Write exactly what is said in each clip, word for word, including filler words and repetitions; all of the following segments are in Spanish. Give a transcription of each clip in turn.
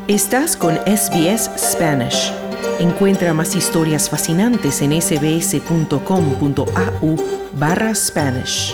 Estás con S B S Spanish. Encuentra más historias fascinantes en sbs.com.au barra Spanish.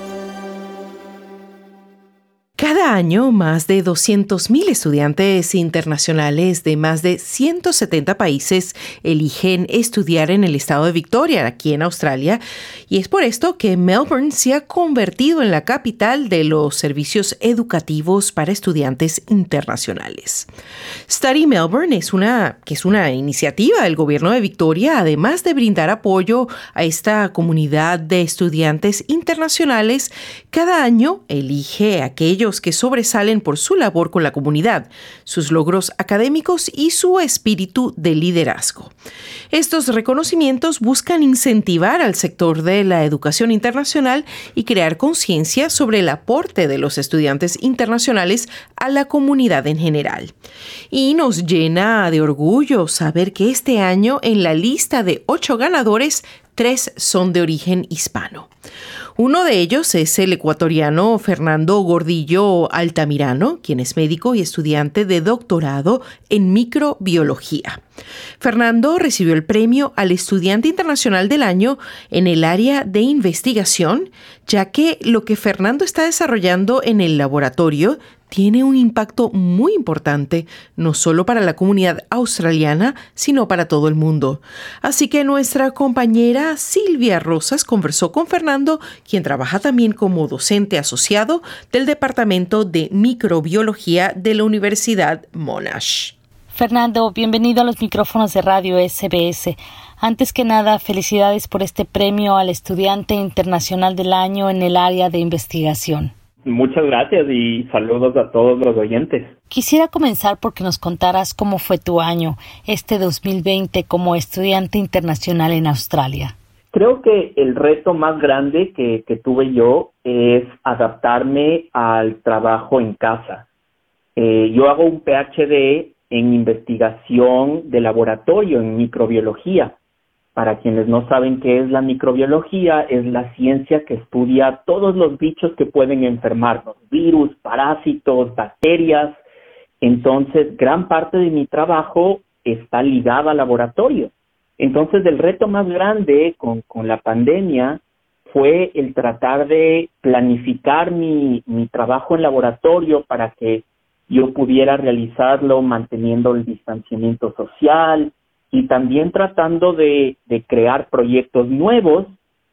Cada año, más de doscientos mil estudiantes internacionales de más de ciento setenta países eligen estudiar en el estado de Victoria, aquí en Australia, y es por esto que Melbourne se ha convertido en la capital de los servicios educativos para estudiantes internacionales. Study Melbourne es una, que es una iniciativa del gobierno de Victoria, además de brindar apoyo a esta comunidad de estudiantes internacionales. Cada año elige a aquellos que sobresalen por su labor con la comunidad, sus logros académicos y su espíritu de liderazgo. Estos reconocimientos buscan incentivar al sector de la educación internacional y crear conciencia sobre el aporte de los estudiantes internacionales a la comunidad en general. Y nos llena de orgullo saber que este año, en la lista de ocho ganadores, tres son de origen hispano. Uno de ellos es el ecuatoriano Fernando Gordillo Altamirano, quien es médico y estudiante de doctorado en microbiología. Fernando recibió el premio al Estudiante Internacional del Año en el área de investigación, ya que lo que Fernando está desarrollando en el laboratorio tiene un impacto muy importante, no solo para la comunidad australiana, sino para todo el mundo. Así que nuestra compañera Silvia Rosas conversó con Fernando, quien trabaja también como docente asociado del Departamento de Microbiología de la Universidad Monash. Fernando, bienvenido a los micrófonos de Radio S B S. Antes que nada, felicidades por este premio al Estudiante Internacional del Año en el área de investigación. Muchas gracias y saludos a todos los oyentes. Quisiera comenzar porque nos contaras cómo fue tu año, este dos mil veinte, como estudiante internacional en Australia. Creo que el reto más grande que, que tuve yo es adaptarme al trabajo en casa. Eh, yo hago un P H D en investigación de laboratorio en microbiología. Para quienes no saben qué es la microbiología, es la ciencia que estudia todos los bichos que pueden enfermarnos, virus, parásitos, bacterias. Entonces, gran parte de mi trabajo está ligada al laboratorio. Entonces, el reto más grande con, con la pandemia fue el tratar de planificar mi, mi trabajo en laboratorio para que yo pudiera realizarlo manteniendo el distanciamiento social, y también tratando de, de crear proyectos nuevos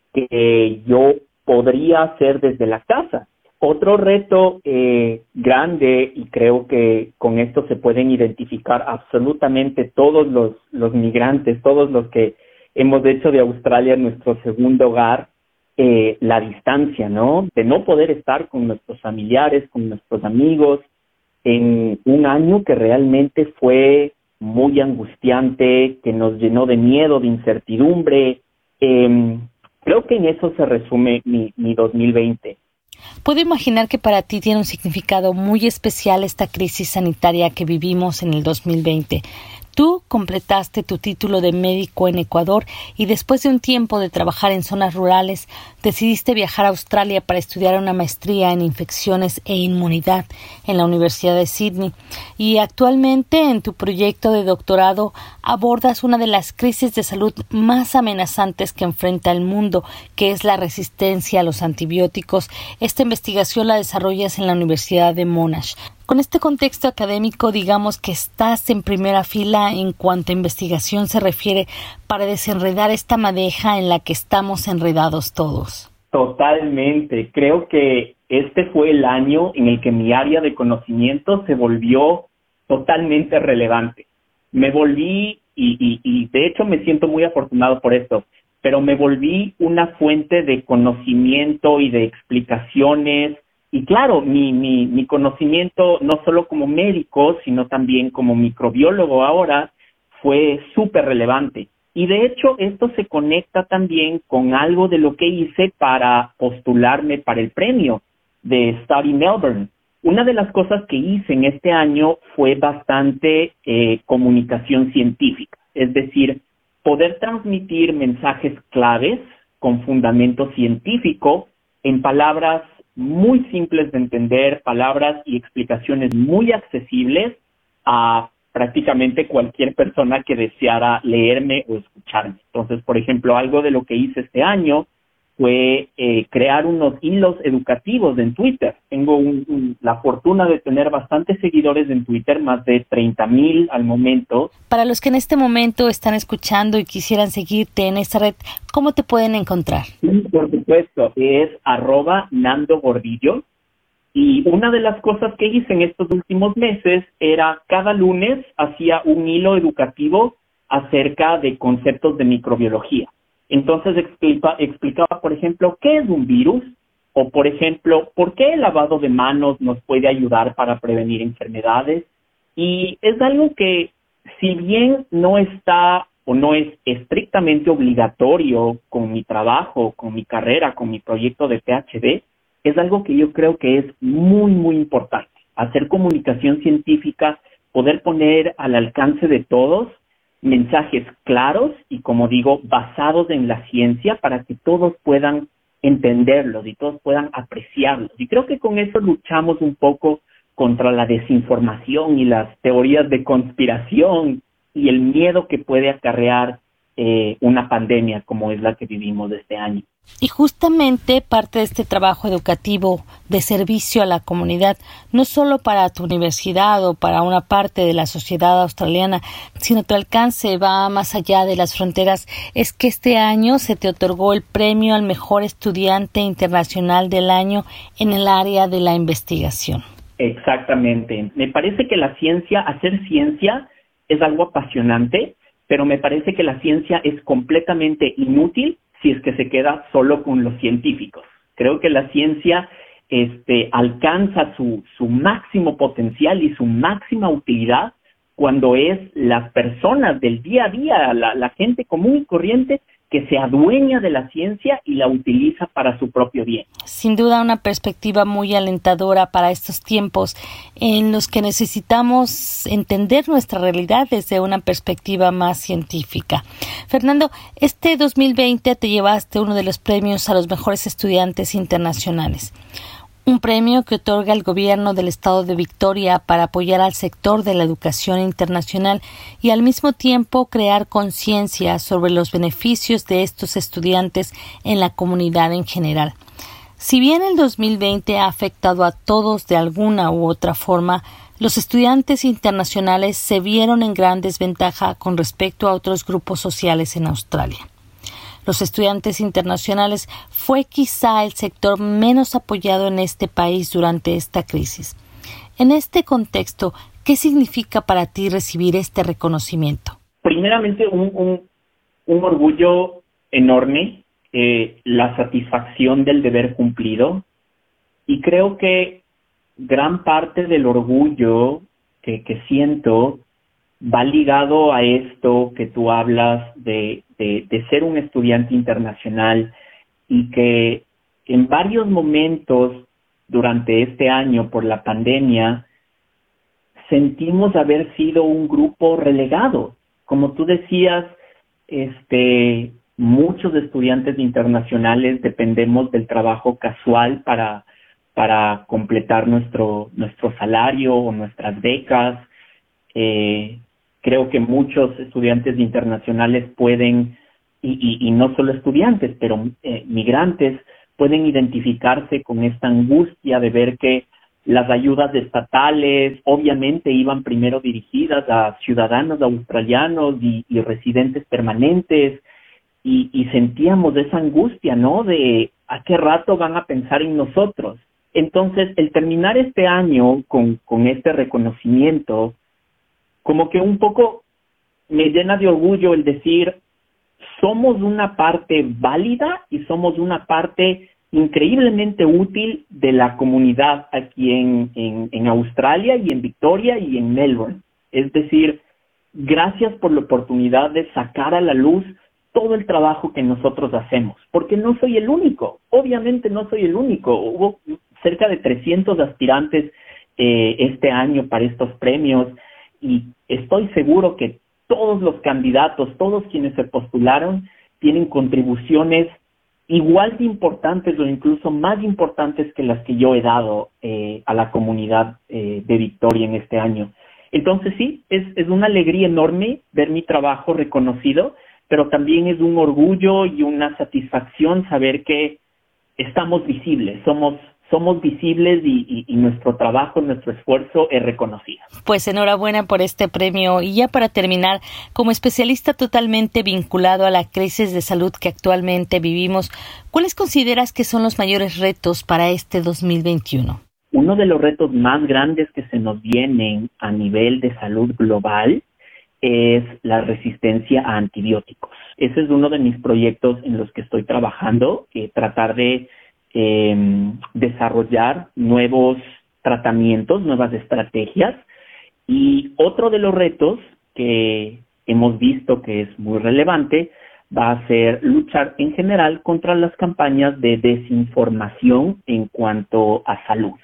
que yo podría hacer desde la casa. Otro reto eh, grande, y creo que con esto se pueden identificar absolutamente todos los, los migrantes, todos los que hemos hecho de Australia nuestro segundo hogar, eh, la distancia, ¿no? De no poder estar con nuestros familiares, con nuestros amigos, en un año que realmente fue muy angustiante, que nos llenó de miedo, de incertidumbre. Eh, creo que en eso se resume mi, mi dos mil veinte. Puedo imaginar que para ti tiene un significado muy especial esta crisis sanitaria que vivimos en el dos mil veinte. Tú completaste tu título de médico en Ecuador y después de un tiempo de trabajar en zonas rurales, decidiste viajar a Australia para estudiar una maestría en infecciones e inmunidad en la Universidad de Sydney. Y actualmente en tu proyecto de doctorado abordas una de las crisis de salud más amenazantes que enfrenta el mundo, que es la resistencia a los antibióticos. Esta investigación la desarrollas en la Universidad de Monash. Con este contexto académico, digamos que estás en primera fila en cuanto a investigación se refiere para desenredar esta madeja en la que estamos enredados todos. Totalmente. Creo que este fue el año en el que mi área de conocimiento se volvió totalmente relevante. Me volví, y, y, y de hecho me siento muy afortunado por esto, pero me volví una fuente de conocimiento y de explicaciones. Y claro, mi, mi, mi conocimiento, no solo como médico, sino también como microbiólogo ahora, fue súper relevante. Y de hecho, esto se conecta también con algo de lo que hice para postularme para el premio de Study Melbourne. Una de las cosas que hice en este año fue bastante eh, comunicación científica, es decir, poder transmitir mensajes claves con fundamento científico en palabras muy simples de entender, palabras y explicaciones muy accesibles a prácticamente cualquier persona que deseara leerme o escucharme. Entonces, por ejemplo, algo de lo que hice este año fue eh, crear unos hilos educativos en Twitter. Tengo un, un, la fortuna de tener bastantes seguidores en Twitter, más de treinta mil al momento. Para los que en este momento están escuchando y quisieran seguirte en esta red, ¿cómo te pueden encontrar? Sí, por supuesto, es arroba Nando Gordillo. Y una de las cosas que hice en estos últimos meses era cada lunes hacía un hilo educativo acerca de conceptos de microbiología. Entonces explica, explicaba, por ejemplo, qué es un virus, o por ejemplo, por qué el lavado de manos nos puede ayudar para prevenir enfermedades. Y es algo que, si bien no está o no es estrictamente obligatorio con mi trabajo, con mi carrera, con mi proyecto de PhD, es algo que yo creo que es muy, muy importante. Hacer comunicación científica, poder poner al alcance de todos mensajes claros y, como digo, basados en la ciencia para que todos puedan entenderlos y todos puedan apreciarlos. Y creo que con eso luchamos un poco contra la desinformación y las teorías de conspiración y el miedo que puede acarrear eh, una pandemia como es la que vivimos este año. Y justamente parte de este trabajo educativo de servicio a la comunidad, no solo para tu universidad o para una parte de la sociedad australiana, sino tu alcance va más allá de las fronteras, es que este año se te otorgó el premio al mejor estudiante internacional del año en el área de la investigación. Exactamente. Me parece que la ciencia, hacer ciencia es algo apasionante, pero me parece que la ciencia es completamente inútil si es que se queda solo con los científicos. Creo que la ciencia este, alcanza su, su máximo potencial y su máxima utilidad cuando es las personas del día a día, la, la gente común y corriente que se adueña de la ciencia y la utiliza para su propio bien. Sin duda una perspectiva muy alentadora para estos tiempos en los que necesitamos entender nuestra realidad desde una perspectiva más científica. Fernando, este dos mil veinte te llevaste uno de los premios a los mejores estudiantes internacionales. Un premio que otorga el gobierno del estado de Victoria para apoyar al sector de la educación internacional y al mismo tiempo crear conciencia sobre los beneficios de estos estudiantes en la comunidad en general. Si bien el dos mil veinte ha afectado a todos de alguna u otra forma, los estudiantes internacionales se vieron en gran desventaja con respecto a otros grupos sociales en Australia. Los estudiantes internacionales fue quizá el sector menos apoyado en este país durante esta crisis. En este contexto, ¿qué significa para ti recibir este reconocimiento? Primeramente, un, un, un orgullo enorme, eh, la satisfacción del deber cumplido, y creo que gran parte del orgullo que, que siento va ligado a esto que tú hablas de, de, de ser un estudiante internacional y que en varios momentos durante este año por la pandemia sentimos haber sido un grupo relegado. Como tú decías, este, muchos estudiantes internacionales dependemos del trabajo casual para, para completar nuestro, nuestro salario o nuestras becas. Eh, Creo que muchos estudiantes internacionales pueden, y, y, y no solo estudiantes, pero eh, migrantes, pueden identificarse con esta angustia de ver que las ayudas estatales obviamente iban primero dirigidas a ciudadanos australianos y, y residentes permanentes, y, y sentíamos esa angustia, ¿no?, de a qué rato van a pensar en nosotros. Entonces, el terminar este año con, con este reconocimiento, como que un poco me llena de orgullo el decir, somos una parte válida y somos una parte increíblemente útil de la comunidad aquí en, en, en Australia y en Victoria y en Melbourne. Es decir, gracias por la oportunidad de sacar a la luz todo el trabajo que nosotros hacemos, porque no soy el único, obviamente no soy el único. Hubo cerca de trescientos aspirantes eh, este año para estos premios, y estoy seguro que todos los candidatos, todos quienes se postularon, tienen contribuciones igual de importantes o incluso más importantes que las que yo he dado eh, a la comunidad eh, de Victoria en este año. Entonces sí, es, es una alegría enorme ver mi trabajo reconocido, pero también es un orgullo y una satisfacción saber que estamos visibles, somos somos visibles y, y, y nuestro trabajo, nuestro esfuerzo es reconocido. Pues enhorabuena por este premio. Y ya para terminar, como especialista totalmente vinculado a la crisis de salud que actualmente vivimos, ¿cuáles consideras que son los mayores retos para este dos mil veintiuno? Uno de los retos más grandes que se nos vienen a nivel de salud global es la resistencia a antibióticos. Ese es uno de mis proyectos en los que estoy trabajando, eh, tratar de eh, desarrollar nuevos tratamientos, nuevas estrategias. Y otro de los retos que hemos visto que es muy relevante va a ser luchar en general contra las campañas de desinformación en cuanto a salud.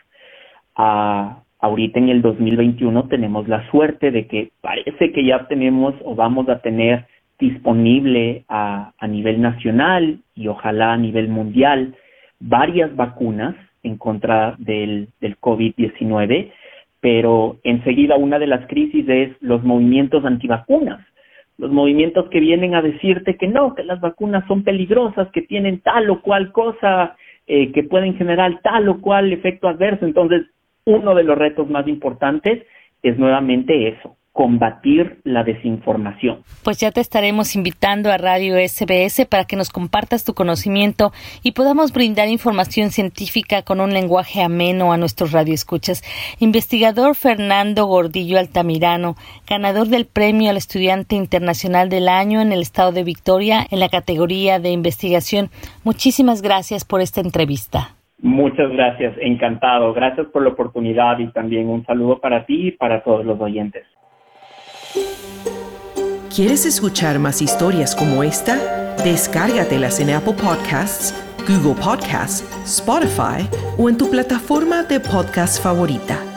Uh, ahorita en el dos mil veintiuno tenemos la suerte de que parece que ya tenemos o vamos a tener disponible a, a nivel nacional y ojalá a nivel mundial varias vacunas en contra del, del COVID diecinueve, pero enseguida una de las crisis es los movimientos antivacunas, los movimientos que vienen a decirte que no, que las vacunas son peligrosas, que tienen tal o cual cosa, eh, que pueden generar tal o cual efecto adverso. Entonces, uno de los retos más importantes es nuevamente eso, combatir la desinformación. Pues ya te estaremos invitando a Radio S B S para que nos compartas tu conocimiento y podamos brindar información científica con un lenguaje ameno a nuestros radioescuchas. Investigador Fernando Gordillo Altamirano, ganador del Premio al Estudiante Internacional del Año en el Estado de Victoria en la categoría de investigación. Muchísimas gracias por esta entrevista. Muchas gracias, encantado. Gracias por la oportunidad y también un saludo para ti y para todos los oyentes. ¿Quieres escuchar más historias como esta? Descárgatelas en Apple Podcasts, Google Podcasts, Spotify o en tu plataforma de podcast favorita.